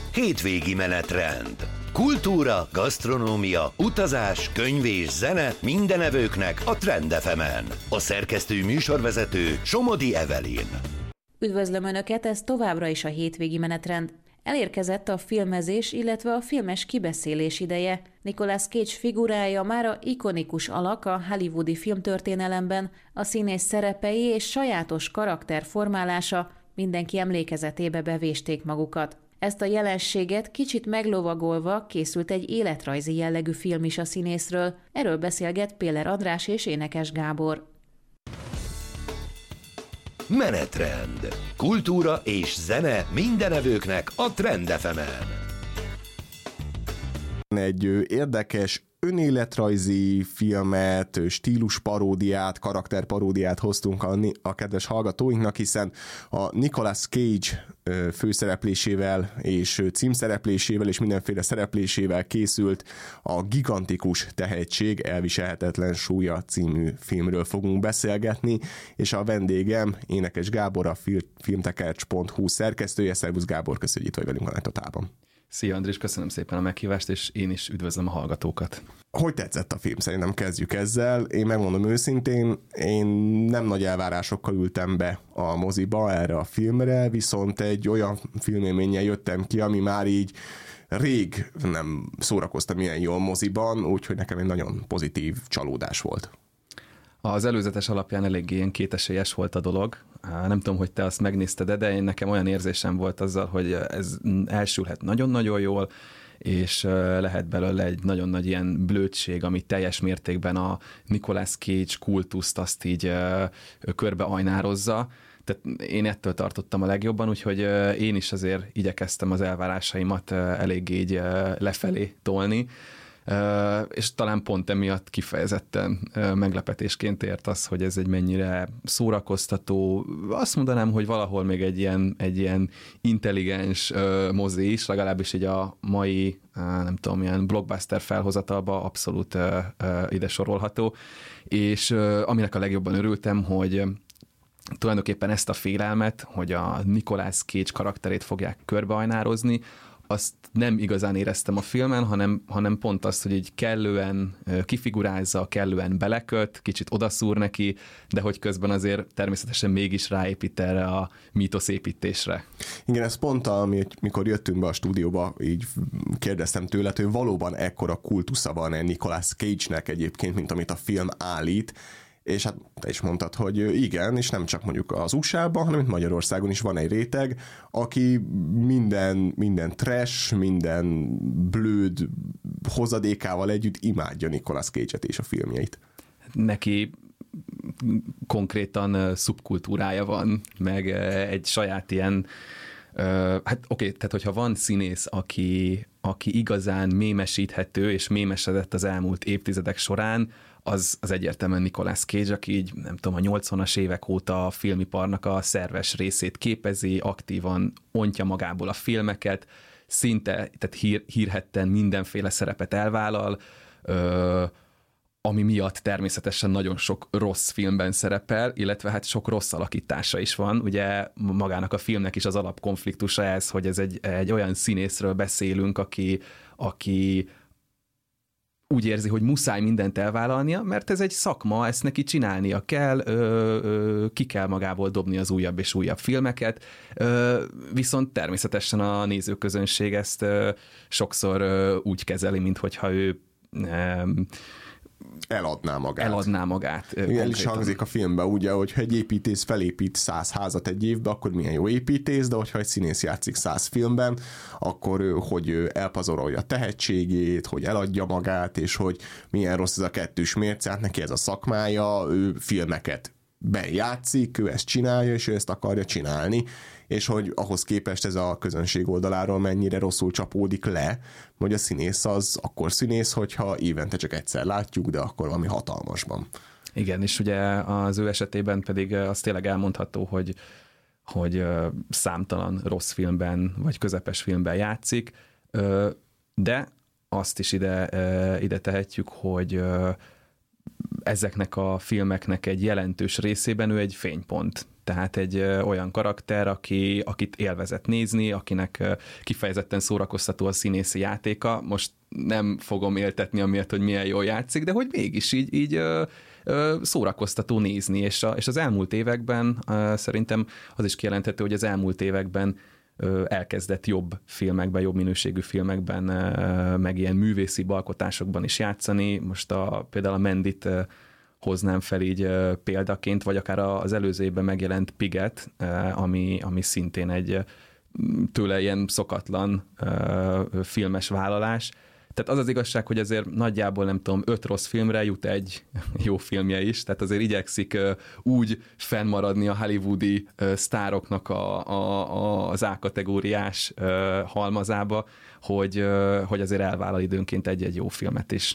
Hétvégi menetrend. Kultúra, gasztronómia, utazás, könyv és zene minden evőknek a Trend FM-en. A szerkesztő műsorvezető Somodi Evelyn. Üdvözlöm Önöket, ez továbbra is a hétvégi menetrend. Elérkezett a filmezés, illetve a filmes kibeszélés ideje. Nicolas Cage figurája mára ikonikus alak a hollywoodi filmtörténelemben, a színész szerepei és sajátos karakterformálása mindenki emlékezetébe bevésték magukat. Ezt a jelenséget kicsit meglovagolva készült egy életrajzi jellegű film is a színészről. Erről beszélget Péller András és Énekes Gábor. Menetrend. Kultúra és zene minden evőknek a Trend FM-en. Egy érdekes önéletrajzi filmet, stílusparódiát, karakterparódiát hoztunk a kedves hallgatóinknak, hiszen a Nicolas Cage főszereplésével és címszereplésével és mindenféle szereplésével készült a gigantikus tehetség Elviselhetetlen súlya című filmről fogunk beszélgetni, és a vendégem Énekes Gábor, a filmtekercs.hu szerkesztője. Szervusz Gábor, köszönjük, hogy velünk van a totálban. Szia Andris, köszönöm szépen a meghívást, és én is üdvözlöm a hallgatókat. Hogy tetszett a film? Szerintem kezdjük ezzel. Én megmondom őszintén, én nem nagy elvárásokkal ültem be a moziba erre a filmre, viszont egy olyan filmélménnyel jöttem ki, ami már így rég nem szórakoztam ilyen jól moziban, úgyhogy nekem egy nagyon pozitív csalódás volt. Az előzetes alapján eléggé ilyen kétesélyes volt a dolog. Nem tudom, hogy te azt megnézted, de én nekem olyan érzésem volt azzal, hogy ez elsülhet nagyon-nagyon jól, és lehet belőle egy nagyon nagy ilyen blödség, ami teljes mértékben a Nicolas Cage kultuszt azt így körbeajnározza. Tehát én ettől tartottam a legjobban, úgyhogy én is azért igyekeztem az elvárásaimat eléggé így lefelé tolni. És talán pont emiatt kifejezetten meglepetésként ért az, hogy ez egy mennyire szórakoztató, azt mondanám, hogy valahol még egy ilyen intelligens mozi is, legalábbis így a mai, nem tudom, ilyen blockbuster felhozatalba abszolút ide sorolható, és aminek a legjobban örültem, hogy tulajdonképpen ezt a félelmet, hogy a Nicolas Cage karakterét fogják körbeajnározni, azt nem igazán éreztem a filmen, hanem pont azt, hogy így kellően kifigurázza, kellően beleköt, kicsit odaszúr neki, de hogy közben azért természetesen mégis ráépít erre a mítoszépítésre. Igen, ez pont, amikor jöttünk be a stúdióba, így kérdeztem tőle, hogy valóban ekkora kultusza van Nicolas Cage-nek egyébként, mint amit a film állít, és hát te is mondtad, hogy igen, és nem csak mondjuk az USA-ban, hanem itt Magyarországon is van egy réteg, aki minden trash, minden blőd hozadékával együtt imádja Nicolas Cage-et és a filmjeit. Neki konkrétan szubkultúrája van, meg egy saját ilyen, hát oké, tehát hogyha van színész, aki igazán mémesíthető, és mémesedett az elmúlt évtizedek során, az egyértelműen Nicolas Cage, aki így, nem tudom, a 80-as évek óta a filmiparnak a szerves részét képezi, aktívan ontja magából a filmeket, szinte, tehát hírhedten mindenféle szerepet elvállal, ami miatt természetesen nagyon sok rossz filmben szerepel, illetve hát sok rossz alakítása is van. Ugye magának a filmnek is az alapkonfliktusa ez, hogy ez egy olyan színészről beszélünk, aki úgy érzi, hogy muszáj mindent elvállalnia, mert ez egy szakma, ezt neki csinálnia kell, ki kell magából dobni az újabb és újabb filmeket, viszont természetesen a nézőközönség ezt sokszor úgy kezeli, minthogyha ő eladná magát. Igen, is hangzik a filmben, ugye, hogyha egy építész felépít 100 házat egy évben, akkor milyen jó építész, de hogyha egy színész játszik 100 filmben, akkor hogy elpazarolja a tehetségét, hogy eladja magát, és hogy milyen rossz ez a kettős mérce, hát neki ez a szakmája, ő filmeket bejátszik, ő ezt csinálja, és ő ezt akarja csinálni, és hogy ahhoz képest ez a közönség oldaláról mennyire rosszul csapódik le, hogy a színész az akkor színész, hogyha évente csak egyszer látjuk, de akkor valami hatalmasban. Igen, és ugye az ő esetében pedig az tényleg elmondható, hogy számtalan rossz filmben, vagy közepes filmben játszik, de azt is ide tehetjük, hogy ezeknek a filmeknek egy jelentős részében ő egy fénypont. Tehát egy olyan karakter, akit élvezett nézni, akinek kifejezetten szórakoztató a színészi játéka. Most nem fogom éltetni amiatt, hogy milyen jól játszik, de hogy mégis így szórakoztató nézni, és az elmúlt években szerintem az is kijelenthető, hogy az elmúlt években elkezdett jobb filmekben, jobb minőségű filmekben, meg ilyen művészi alkotásokban is játszani. Most például a Mandit hoznám fel így példaként, vagy akár az előző évben megjelent Piget, ami szintén egy tőle ilyen szokatlan filmes vállalás. Tehát az igazság, hogy azért nagyjából nem tudom, 5 rossz filmre jut egy jó filmje is, tehát azért igyekszik úgy fennmaradni a hollywoodi sztároknak az A-kategóriás halmazába, hogy azért elvállal időnként egy jó filmet is.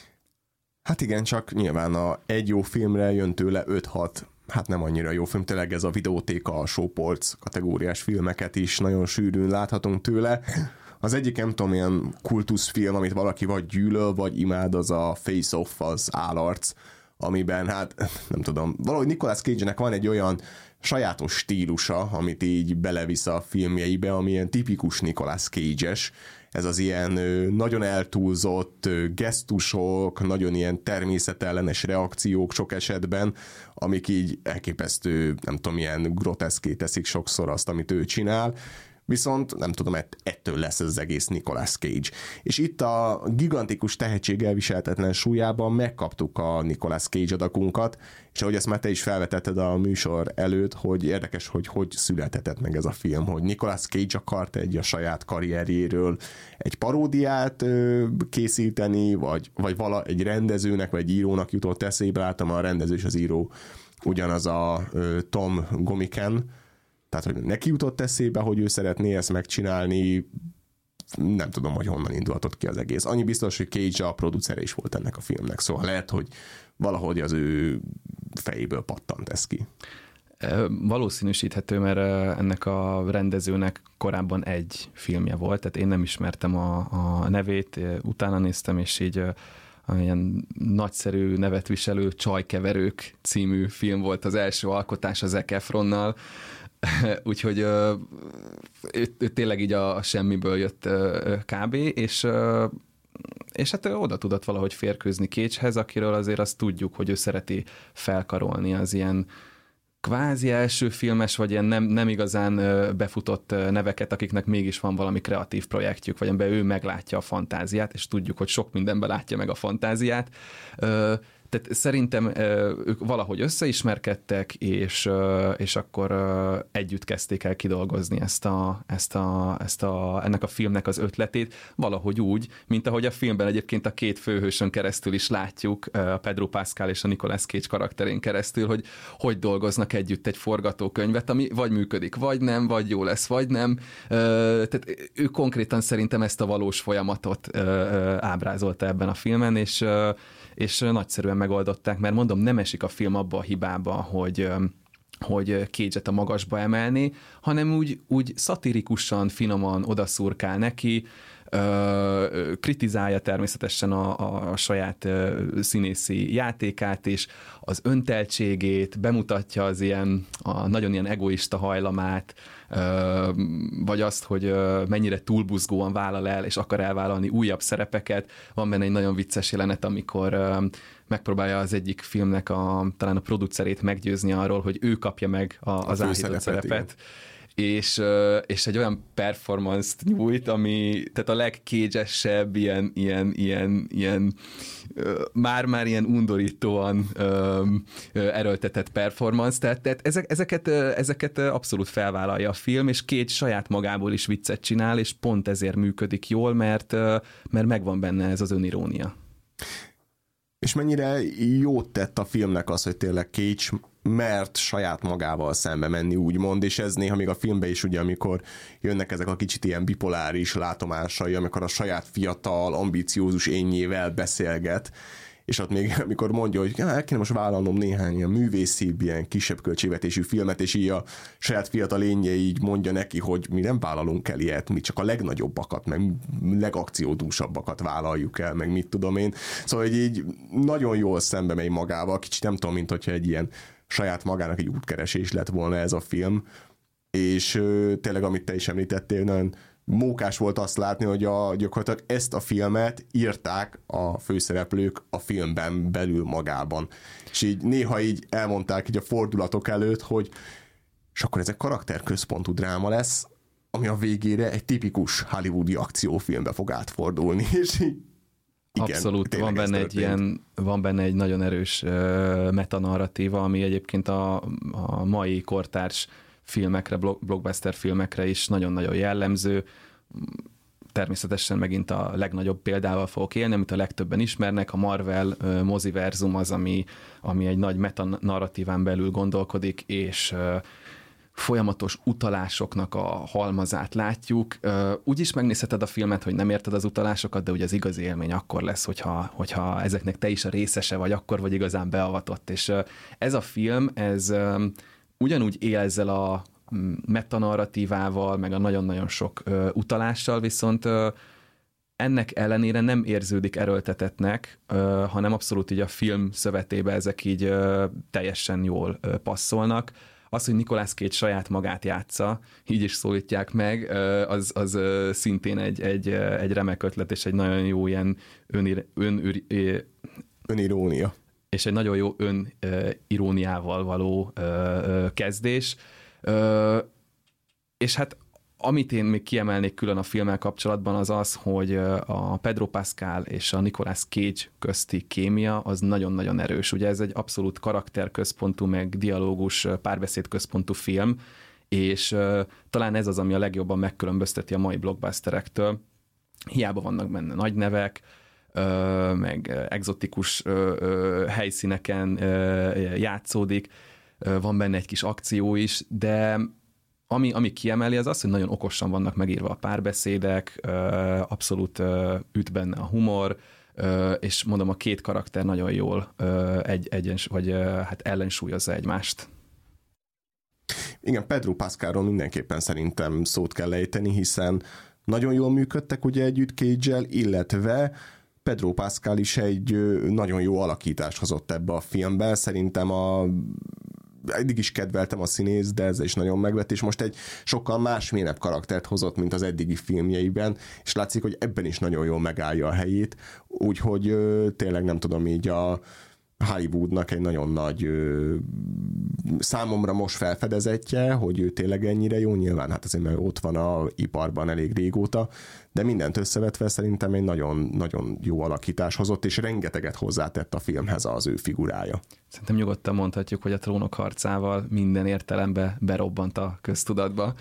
Hát igen, csak nyilván egy jó filmre jön tőle 5-6, hát nem annyira jó film, tényleg ez a videótéka, a sópolc kategóriás filmeket is nagyon sűrűn láthatunk tőle. Az egyik, nem tudom, ilyen kultuszfilm, amit valaki vagy gyűlöl, vagy imád, az a Face Off, az állarc, amiben, hát nem tudom, valahogy Nicolas Cage-nek van egy olyan sajátos stílusa, amit így belevisz a filmjeibe, ami ilyen tipikus Nicolas Cage-es. Ez az ilyen nagyon eltúlzott gesztusok, nagyon ilyen természetellenes reakciók sok esetben, amik így elképesztő, nem tudom, ilyen groteszké teszik sokszor azt, amit ő csinál. Viszont nem tudom, ettől lesz ez az egész Nicolas Cage. És itt a gigantikus tehetség elviselhetetlen súlyában megkaptuk a Nicolas Cage adagunkat, és ahogy ezt már te is felvetetted a műsor előtt, hogy érdekes, hogy született meg ez a film, hogy Nicolas Cage akart a saját karrierjéről egy paródiát készíteni, vagy egy rendezőnek, vagy egy írónak jutott eszébe, láttam a rendező és az író ugyanaz a Tom Gomican, tehát, hogy neki jutott eszébe, hogy ő szeretné ezt megcsinálni, nem tudom, hogy honnan indulhatott ki az egész. Annyi biztos, hogy Cage a producere is volt ennek a filmnek, szóval lehet, hogy valahogy az ő fejéből pattant ez ki. Valószínűsíthető, mert ennek a rendezőnek korábban egy filmje volt, tehát én nem ismertem a nevét, utána néztem, és így ilyen nagyszerű nevet viselő Csajkeverők című film volt az első alkotás az Zac Efronnal, úgyhogy ő tényleg így a semmiből jött kb. És hát oda tudott valahogy férkőzni Cage-hez, akiről azért azt tudjuk, hogy ő szereti felkarolni az ilyen kvázi első filmes, vagy ilyen nem igazán befutott neveket, akiknek mégis van valami kreatív projektjük, vagy amiben ő meglátja a fantáziát, és tudjuk, hogy sok mindenben látja meg a fantáziát. Tehát szerintem ők valahogy összeismerkedtek, és akkor együtt kezdték el kidolgozni ennek a filmnek az ötletét, valahogy úgy, mint ahogy a filmben egyébként a két főhősön keresztül is látjuk, a Pedro Pascal és a Nicolas Cage karakterén keresztül, hogy dolgoznak együtt egy forgatókönyvet, ami vagy működik, vagy nem, vagy jó lesz, vagy nem. Tehát ő konkrétan szerintem ezt a valós folyamatot ábrázolta ebben a filmen, és nagyszerűen megoldották, mert mondom, nem esik a film abba a hibába, hogy Cage-et a magasba emelni, hanem úgy szatirikusan, finoman odaszurkál neki, kritizálja természetesen a saját színészi játékát, és az önteltségét, bemutatja az nagyon ilyen egoista hajlamát, vagy azt, hogy mennyire túlbuzgóan vállal el, és akar elvállalni újabb szerepeket. Van benne egy nagyon vicces jelenet, amikor megpróbálja az egyik filmnek talán a producerét meggyőzni arról, hogy ő kapja meg az áhított szerepet. És egy olyan performance-t nyújt, ami tehát a legkégyesebb, ilyen már ilyen undorítóan erőltetett performance, tehát ezeket abszolút felvállalja a film, és Cage saját magából is viccet csinál, és pont ezért működik jól, mert megvan benne ez az önirónia. És mennyire jót tett a filmnek az, hogy tényleg Cage mert saját magával szembe menni, úgymond, és ez néha még a filmben is, ugye, amikor jönnek ezek a kicsit ilyen bipoláris látomásai, amikor a saját fiatal, ambiciózus énjével beszélget, és ott még amikor mondja, hogy el kéne most vállalnom néhány ilyen művészibb, ilyen kisebb költségvetésű filmet, és így a saját fiatal énje így mondja neki, hogy mi nem vállalunk el ilyet, mi csak a legnagyobbakat, meg legakciódúsabbakat vállaljuk el, meg mit tudom én. Szóval hogy így nagyon jól szembe megy magával, kicsit nem tudom, mint hogyha egy ilyen saját magának egy útkeresés lett volna ez a film, és tényleg, amit te is említettél, nagyon mókás volt azt látni, hogy gyakorlatilag ezt a filmet írták a főszereplők a filmben belül magában. És így néha így elmondták így a fordulatok előtt, hogy és akkor ez egy karakterközpontú dráma lesz, ami a végére egy tipikus hollywoodi akciófilmbe fog átfordulni, és így igen, abszolút, van benne egy nagyon erős metanarratíva, ami egyébként a mai kortárs filmekre, blockbuster filmekre is nagyon-nagyon jellemző. Természetesen megint a legnagyobb példával fogok élni, amit a legtöbben ismernek, a Marvel moziverzum az, ami egy nagy metanarratíván belül gondolkodik, és folyamatos utalásoknak a halmazát látjuk. Úgy is megnézheted a filmet, hogy nem érted az utalásokat, de ugye az igazi élmény akkor lesz, hogyha ezeknek te is a részese vagy, akkor vagy igazán beavatott. És ez a film, ez ugyanúgy él ezzel a metanarratívával, meg a nagyon-nagyon sok utalással, viszont ennek ellenére nem érződik erőltetetnek, hanem abszolút így a film szövetébe ezek így teljesen jól passzolnak. Az, hogy Nicolas Cage saját magát játsza, így is szólítják meg, az szintén egy remek ötlet, és egy nagyon jó ilyen önirónia. És egy nagyon jó öniróniával való kezdés. És hát amit én még kiemelnék külön a filmmel kapcsolatban, az az, hogy a Pedro Pascal és a Nicolas Cage közti kémia az nagyon-nagyon erős. Ugye ez egy abszolút karakterközpontú, meg dialógus, párbeszédközpontú film, és talán ez az, ami a legjobban megkülönbözteti a mai blockbusterektől. Hiába vannak benne nagy nevek, meg egzotikus helyszíneken játszódik, van benne egy kis akció is, de ami kiemeli, az az, hogy nagyon okosan vannak megírva a párbeszédek, abszolút üt benne a humor, és mondom, a két karakter nagyon jól ellensúlyozza egymást. Igen, Pedro Pascalról mindenképpen szerintem szót kell ejteni, hiszen nagyon jól működtek ugye együtt Cage-el, illetve Pedro Pascal is egy nagyon jó alakítást hozott ebbe a filmbe. Szerintem eddig is kedveltem a színész, de ez is nagyon megvett, és most egy sokkal másmilyenebb karaktert hozott, mint az eddigi filmjeiben, és látszik, hogy ebben is nagyon jól megállja a helyét, úgyhogy tényleg nem tudom, így a Hollywoodnak egy nagyon nagy számomra most felfedezetje, hogy ő tényleg ennyire jó, nyilván hát azért mert ott van a iparban elég régóta, de mindent összevetve szerintem egy nagyon-nagyon jó alakítás hozott, és rengeteget hozzátett a filmhez az ő figurája. Szerintem nyugodtan mondhatjuk, hogy a Trónok harcával minden értelemben berobbant a köztudatba,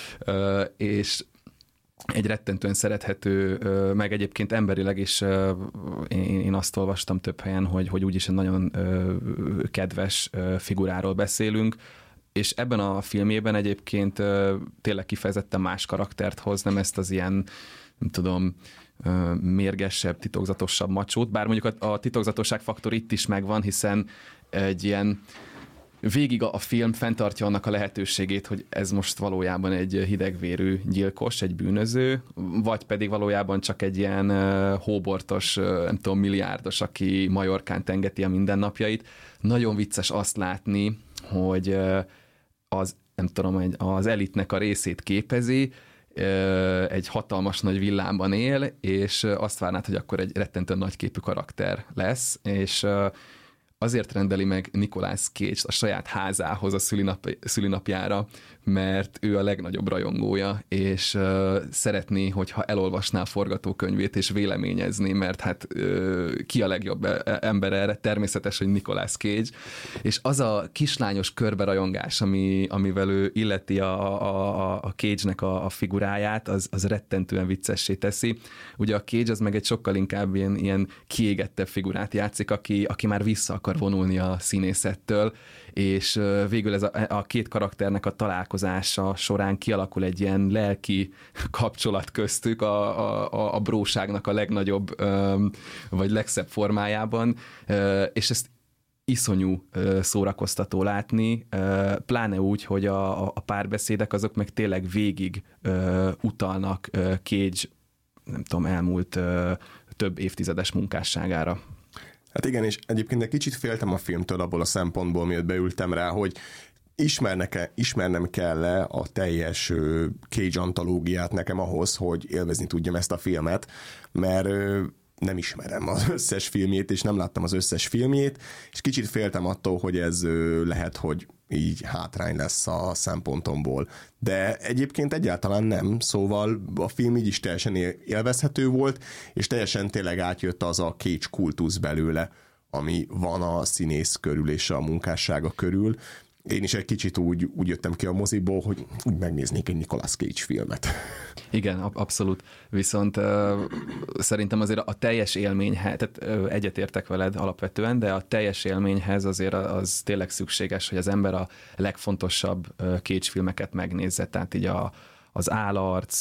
és egy rettentően szerethető, meg egyébként emberileg is én azt olvastam több helyen, hogy úgyis egy nagyon kedves figuráról beszélünk, és ebben a filmében egyébként tényleg kifejezetten más karaktert hoz, nem ezt az ilyen, nem tudom, mérgesebb, titokzatosabb macsót, bár mondjuk a titokzatosság faktor itt is megvan, hiszen egy ilyen végig a film fenntartja annak a lehetőségét, hogy ez most valójában egy hidegvérű gyilkos, egy bűnöző, vagy pedig valójában csak egy ilyen hóbortos, nem tudom, milliárdos, aki Majorkán tengeti a mindennapjait. Nagyon vicces azt látni, hogy az elitnek a részét képezi, egy hatalmas nagy villámban él, és azt várnád, hogy akkor egy rettentően nagyképű karakter lesz, és azért rendeli meg Nicolas Cage a saját házához a szülinapjára, mert ő a legnagyobb rajongója, és szeretné, hogyha elolvasná a forgatókönyvét és véleményezni, mert hát ki a legjobb ember erre? Természetes, hogy Nicolas Cage, és az a kislányos körberajongás, amivel ő illeti a Cage-nek a figuráját, az rettentően viccessé teszi. Ugye a Cage az meg egy sokkal inkább ilyen kiégettebb figurát játszik, aki már vissza akar vonulni a színészettől, és végül ez a két karakternek a találkozása során kialakul egy ilyen lelki kapcsolat köztük a bróságnak a legnagyobb vagy legszebb formájában, és ezt iszonyú szórakoztató látni, pláne úgy, hogy a párbeszédek azok meg tényleg végig utalnak Cage, nem tudom, elmúlt több évtizedes munkásságára. Hát igen, és egyébként egy kicsit féltem a filmtől abból a szempontból, miatt beültem rá, hogy ismernem kell a teljes Cage antológiát nekem ahhoz, hogy élvezni tudjam ezt a filmet, mert nem ismerem az összes filmjét, és nem láttam az összes filmjét, és kicsit féltem attól, hogy ez lehet, hogy így hátrány lesz a szempontomból. De egyébként egyáltalán nem, szóval a film így is teljesen élvezhető volt, és teljesen tényleg átjött az a Cage kultusz belőle, ami van a színész körül és a munkássága körül. Én is egy kicsit úgy jöttem ki a moziból, hogy úgy megnéznék egy Nicolas Cage filmet. Igen, abszolút. Viszont szerintem azért a teljes élményhez, tehát egyetértek veled alapvetően, de a teljes élményhez azért az tényleg szükséges, hogy az ember a legfontosabb Cage filmeket megnézze, tehát így az Állarc,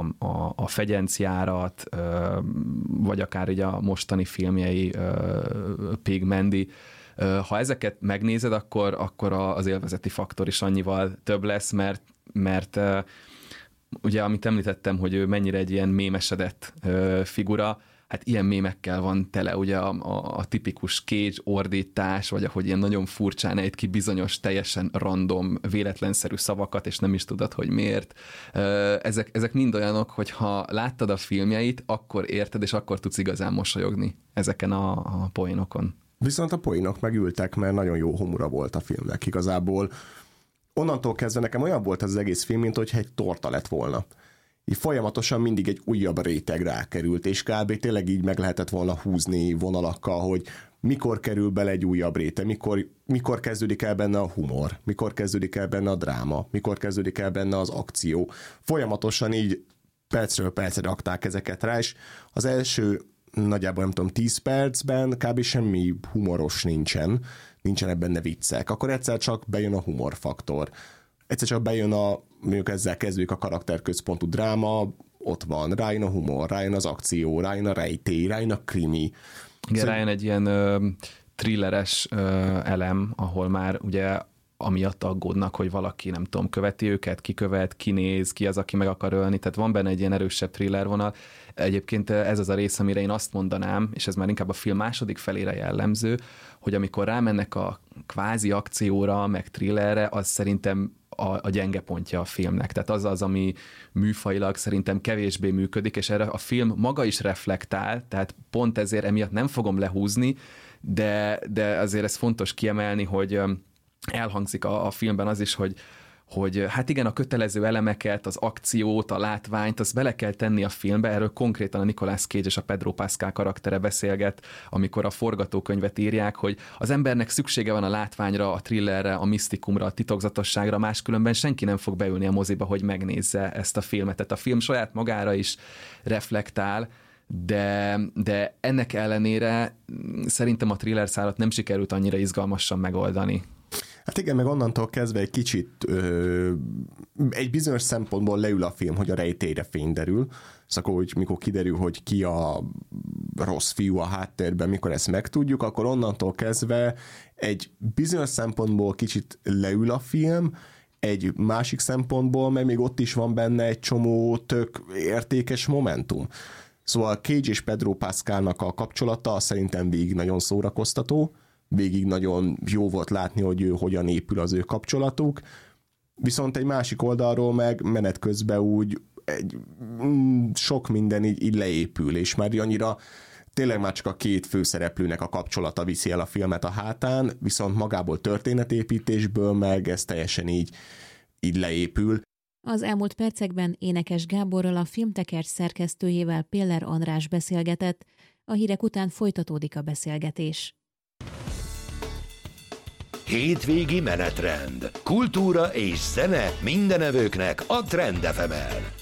a Fegyencjárat, vagy akár így a mostani filmjei, Pig Mandy. Ha ezeket megnézed, akkor az élvezeti faktor is annyival több lesz, mert ugye, amit említettem, hogy ő mennyire egy ilyen mémesedett figura, hát ilyen mémekkel van tele, ugye a tipikus Cage ordítás, vagy ahogy ilyen nagyon furcsán ejt ki bizonyos teljesen random, véletlenszerű szavakat, és nem is tudod, hogy miért. Ezek mind olyanok, hogy ha láttad a filmjeit, akkor érted, és akkor tudsz igazán mosolyogni ezeken a poénokon. Viszont a poénok megültek, mert nagyon jó humora volt a filmnek igazából. Onnantól kezdve nekem olyan volt ez az egész film, mint hogyha egy torta lett volna. Így folyamatosan mindig egy újabb réteg rákerült, és kb. Tényleg így meg lehetett volna húzni vonalakkal, hogy mikor kerül bele egy újabb réteg, mikor kezdődik el benne a humor, mikor kezdődik el benne a dráma, mikor kezdődik el benne az akció. Folyamatosan így percről percre rakták ezeket rá, és az első nagyjából nem tudom 10 percben kb. Semmi humoros nincsenek benne viccek. Akkor egyszer csak bejön a humorfaktor. Egyszer csak bejön mondjuk ezzel kezdődik a karakterközpontú dráma, ott van, rájön a humor, rájön az akció, rájön a rejtély, rájön a krimi. Igen, rájön egy ilyen thrilleres elem, ahol már ugye amiatt aggódnak, hogy valaki, nem tudom, követi őket, kinéz, ki az, aki meg akar ölni, tehát van benne egy ilyen erősebb thriller vonal. Egyébként ez az a rész, amire én azt mondanám, és ez már inkább a film második felére jellemző, hogy amikor rámennek a kvázi akcióra, meg thrillerre, az szerintem a gyenge pontja a filmnek. Tehát az, ami műfajilag szerintem kevésbé működik, és erre a film maga is reflektál, tehát pont ezért emiatt nem fogom lehúzni, de azért ez fontos kiemelni, hogy elhangzik a filmben az is, hogy hát igen, a kötelező elemeket, az akciót, a látványt, azt bele kell tenni a filmbe, erről konkrétan a Nicolas Cage és a Pedro Pascal karaktere beszélget, amikor a forgatókönyvet írják, hogy az embernek szüksége van a látványra, a thrillerre, a misztikumra, a titokzatosságra, máskülönben senki nem fog beülni a moziba, hogy megnézze ezt a filmet. Tehát a film saját magára is reflektál, de ennek ellenére szerintem a thriller szálat nem sikerült annyira izgalmasan megoldani. Hát igen, meg onnantól kezdve egy kicsit egy bizonyos szempontból leül a film, hogy a rejtélyre fény derül, szóval hogy mikor kiderül, hogy ki a rossz fiú a háttérben, mikor ezt megtudjuk, akkor onnantól kezdve egy bizonyos szempontból kicsit leül a film, egy másik szempontból, mert még ott is van benne egy csomó tök értékes momentum. Szóval Cage és Pedro Pascalnak a kapcsolata szerintem végig nagyon szórakoztató, végig nagyon jó volt látni, hogy hogyan épül az ő kapcsolatuk, viszont egy másik oldalról meg menet közben úgy sok minden így leépül, és már annyira tényleg már csak a két főszereplőnek a kapcsolata viszi el a filmet a hátán, viszont magából történetépítésből meg ez teljesen így leépül. Az elmúlt percekben Énekes Gáborral, a Filmtekercs szerkesztőjével, Péller András beszélgetett, a hírek után folytatódik a beszélgetés. Hétvégi menetrend. Kultúra és zene mindenevőknek a Trend FM-en.